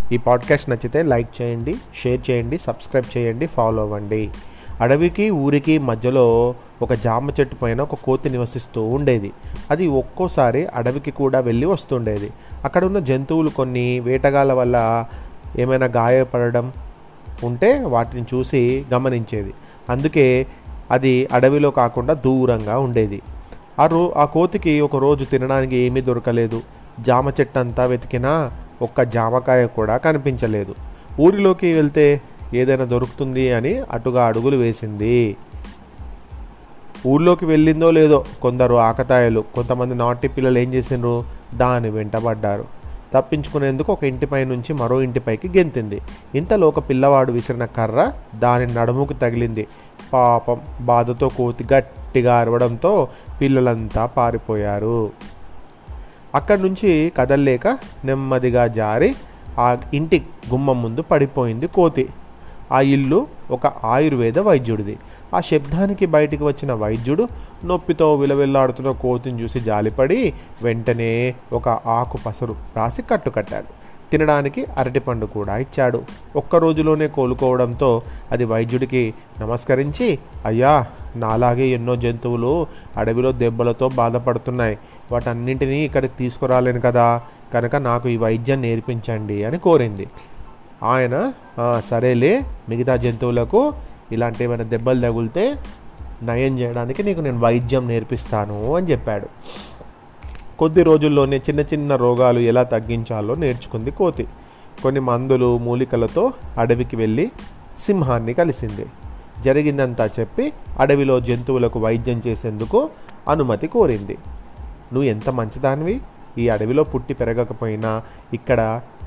ఈ పాడ్కాస్ట్ నచ్చితే లైక్ చేయండి, షేర్ చేయండి, సబ్స్క్రైబ్ చేయండి, ఫాలో అవ్వండి. అడవికి ఊరికి మధ్యలో ఒక జామ చెట్టు పైన ఒక కోతి నివసిస్తూ ఉండేది. అది ఒక్కోసారి అడవికి కూడా వెళ్ళి వస్తుండేది. అక్కడ ఉన్న జంతువులు కొన్ని వేటగాళ్ళ వల్ల ఏమైనా గాయపడడం ఉంటే వాటిని చూసి గమనించేది. అందుకే అది అడవిలో కాకుండా దూరంగా ఉండేది. ఆ కోతికి ఒకరోజు తినడానికి ఏమీ దొరకలేదు. జామ చెట్టు అంతా వెతికినా ఒక్క జామకాయ కూడా కనిపించలేదు. ఊరిలోకి వెళ్తే ఏదైనా దొరుకుతుంది అని అటుగా అడుగులు వేసింది. ఊర్లోకి వెళ్ళిందో లేదో కొందరు ఆకతాయిలు, కొంతమంది నాటి పిల్లలు ఏం చేసిండ్రు, దాని వెంటబడ్డారు. తప్పించుకునేందుకు ఒక ఇంటిపై నుంచి మరో ఇంటిపైకి గెంతింది. ఇంతలో ఒక పిల్లవాడు విసిరిన కర్ర దాని నడుముకు తగిలింది. పాపం, బాధతో కోతి గట్టిగా అరవడంతో పిల్లలంతా పారిపోయారు. అక్కడి నుంచి కదల్లేక నెమ్మదిగా జారి ఆ ఇంటి గుమ్మం ముందు పడిపోయింది కోతి. ఆ ఇల్లు ఒక ఆయుర్వేద వైద్యుడిది. ఆ శబ్దానికి బయటికి వచ్చిన వైద్యుడు నొప్పితో విలవిల్లాడుతున్న కోతిని చూసి జాలిపడి వెంటనే ఒక ఆకు పసరు రాసి కట్టుకట్టాడు. తినడానికి అరటిపండు కూడా ఇచ్చాడు. ఒక్క రోజులోనే కోలుకోవడంతో అది వైద్యుడికి నమస్కరించి, అయ్యా, నాలాగే ఎన్నో జంతువులు అడవిలో దెబ్బలతో బాధపడుతున్నాయి. వాటన్నింటినీ ఇక్కడికి తీసుకురాలేను కదా, కనుక నాకు ఈ వైద్యం నేర్పించండి అని కోరింది. ఆయన, సరేలే, మిగతా జంతువులకు ఇలాంటి ఏమైనా దెబ్బలు తగిలితే నయం చేయడానికి నీకు నేను వైద్యం నేర్పిస్తాను అని చెప్పాడు. కొద్ది రోజుల్లోనే చిన్న చిన్న రోగాలు ఎలా తగ్గించాలో నేర్చుకుంది కోతి. కొన్ని మందులు, మూలికలతో అడవికి వెళ్ళి సింహాన్ని కలిసింది. జరిగిందంతా చెప్పి అడవిలో జంతువులకు వైద్యం చేసేందుకు అనుమతి కోరింది. నువ్వు ఎంత మంచిదానివి, ఈ అడవిలో పుట్టి పెరగకపోయినా ఇక్కడ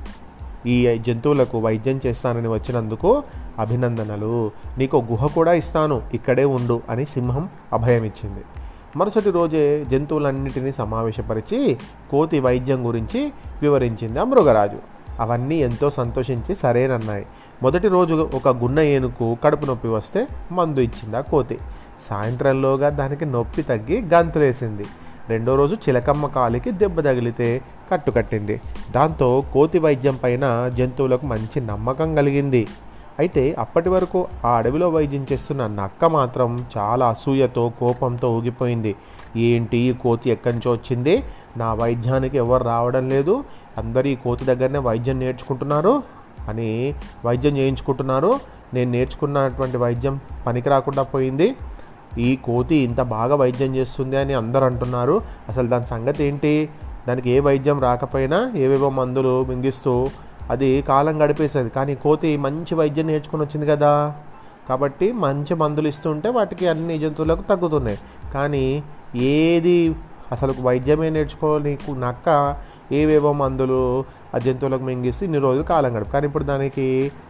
ఈ జంతువులకు వైద్యం చేస్తానని వచ్చినందుకు అభినందనలు. నీకు గుహ కూడా ఇస్తాను, ఇక్కడే ఉండు అని సింహం అభయమిచ్చింది. మరుసటి రోజే జంతువులన్నిటినీ సమావేశపరిచి కోతి వైద్యం గురించి వివరించింది ఆ మృగరాజు. అవన్నీ ఎంతో సంతోషించి సరేనన్నాయి. మొదటి రోజు ఒక గున్న ఏనుగు కడుపు నొప్పి వస్తే మందు ఇచ్చింది ఆ కోతి. సాయంత్రంలోగా దానికి నొప్పి తగ్గి గంతులేసింది. రెండో రోజు చిలకమ్మ కాలికి దెబ్బ తగిలితే కట్టుకట్టింది. దాంతో కోతి వైద్యం పైన జంతువులకు మంచి నమ్మకం కలిగింది. అయితే అప్పటి వరకు ఆ అడవిలో వైద్యం చేస్తున్న నక్క మాత్రం చాలా అసూయతో, కోపంతో ఊగిపోయింది. ఏంటి, ఈ కోతి ఎక్కడి నుంచో వచ్చింది, నా వైద్యానికి ఎవరు రావడం లేదు, అందరూ ఈ కోతి దగ్గరనే వైద్యం నేర్చుకుంటున్నారు అని వైద్యం చేయించుకుంటున్నారు, నేను నేర్చుకున్నటువంటి వైద్యం పనికి రాకుండా పోయింది, ఈ కోతి ఇంత బాగా వైద్యం చేస్తుంది అని అందరూ అంటున్నారు, అసలు దాని సంగతి ఏంటి, దానికి ఏ వైద్యం రాకపోయినా ఏవేవో మందులు మింగిస్తూ అది కాలం గడిపేసేది, కానీ కోతి మంచి వైద్యం నేర్చుకుని వచ్చింది కదా, కాబట్టి మంచి మందులు ఇస్తుంటే వాటికి అన్ని జంతువులకు తగ్గుతున్నాయి. కానీ ఏది అసలు వైద్యమే నేర్చుకోలేకు నక్క ఏవేవో మందులు ఆ జంతువులకు మింగిస్తూ ఇన్ని రోజులు కాలం గడుపు, కానీ ఇప్పుడు దానికి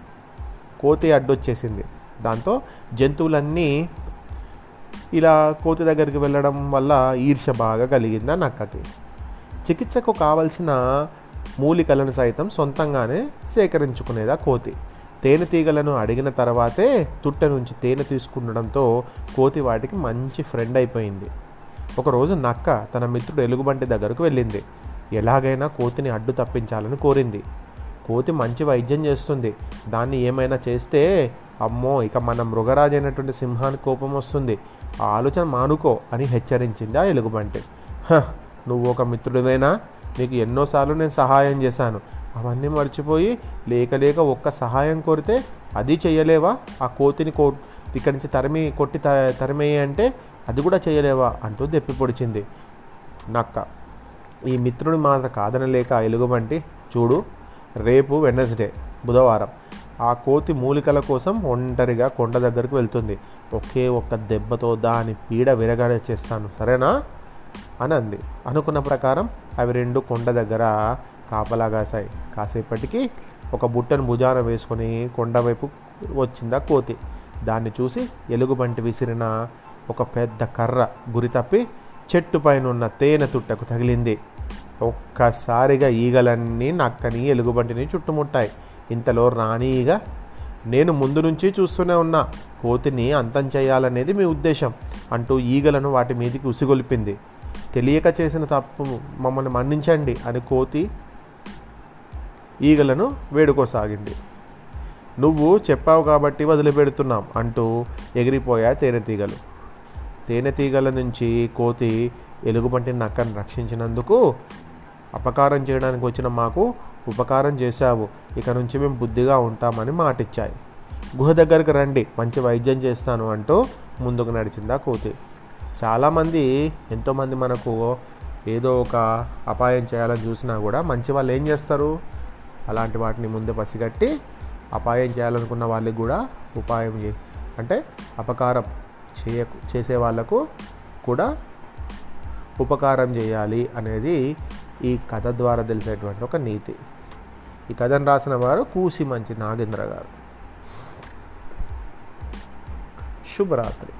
కోతి అడ్డొచ్చేసింది. దాంతో జంతువులన్నీ ఇలా కోతి దగ్గరికి వెళ్ళడం వల్ల ఈర్ష్య బాగా కలిగింది ఆ నక్కకి. చికిత్సకు కావలసిన మూలికలను సైతం సొంతంగానే సేకరించుకునేది ఆ కోతి. తేనెటీగలను అడిగిన తర్వాతే తుట్టె నుంచి తేనె తీసుకుండడంతో కోతి వాటికి మంచి ఫ్రెండ్ అయిపోయింది. ఒకరోజు నక్క తన మిత్రుడు ఎలుగుబంటి దగ్గరకు వెళ్ళింది. ఎలాగైనా కోతిని అడ్డు తప్పించాలని కోరింది. కోతి మంచి వైద్యం చేస్తుంది, దాన్ని ఏమైనా చేస్తే అమ్మో, ఇక మన మృగరాజు అయినటువంటి సింహానికి కోపం వస్తుంది, ఆ ఆలోచన మానుకో అని హెచ్చరించింది ఆ ఎలుగుబంటి. నువ్వు ఒక మిత్రుడివేనా, నీకు ఎన్నోసార్లు నేను సహాయం చేశాను, అవన్నీ మర్చిపోయి లేక ఒక్క సహాయం కోరితే అది చెయ్యలేవా, ఆ కోతిని ఇక్కడి నుంచి తరిమేయి అంటే అది కూడా చేయలేవా అంటూ దెప్పి పొడిచింది నక్క. ఈ మిత్రుడి మాట కాదనలేక ఎలుగుబంటి, చూడు, రేపు వెడ్నెస్డే, బుధవారం, ఆ కోతి మూలికల కోసం ఒంటరిగా కొండ దగ్గరకు వెళ్తుంది, ఒకే ఒక్క దెబ్బతో దాని పీడ విరగడ చేస్తాను, సరేనా అని అంది. అనుకున్న ప్రకారం అవి రెండు కొండ దగ్గర కాపలా కాసాయి. కాసేపటికి ఒక బుట్టను భుజాన వేసుకొని కొండ వైపు వచ్చిందా కోతి. దాన్ని చూసి ఎలుగుబంటి విసిరిన ఒక పెద్ద కర్ర గురి తప్పి చెట్టు పైన ఉన్న తేనె తుట్టకు తగిలింది. ఒక్కసారిగా ఈగలన్నీ నక్కని, ఎలుగుబంటిని చుట్టుముట్టాయి. ఇంతలో రాణి ఈగ, నేను ముందు నుంచి చూస్తూనే ఉన్నా, కోతిని అంతం చేయాలనేది మీ ఉద్దేశం అంటూ ఈగలను వాటి మీదికి ఉసిగొల్పింది. తెలియక చేసిన తప్పు మమ్మల్ని మన్నించండి అని కోతి ఈగలను వేడుకోసాగింది. నువ్వు చెప్పావు కాబట్టి వదిలిపెడుతున్నాం అంటూ ఎగిరిపోయా తేనెటీగలు. తేనెటీగల నుంచి కోతి ఎలుగుబంటి నక్కను రక్షించినందుకు, అపకారం చేయడానికి వచ్చిన మాకు ఉపకారం చేశావు, ఇక నుంచి మేము బుద్ధిగా ఉంటామని మాటిచ్చాయి. గుహ దగ్గరికి రండి, మంచి వైద్యం చేస్తాను అంటూ ముందుకు నడిచింది ఆ కోతి. చాలామంది ఎంతోమంది మనకు ఏదో ఒక అపాయం చేయాలని చూసినా కూడా మంచి వాళ్ళు ఏం చేస్తారు, అలాంటి వాటిని ముందే పసిగట్టి అపాయం చేయాలనుకున్న వాళ్ళకి కూడా ఉపాయం అంటే అపకారం చేసే వాళ్ళకు కూడా ఉపకారం చేయాలి అనేది ఈ కథ ద్వారా తెలిసేటువంటి ఒక నీతి. ఈ కథను రాసిన వారు కూసిమంచి నాగేంద్ర గారు. శుభరాత్రి.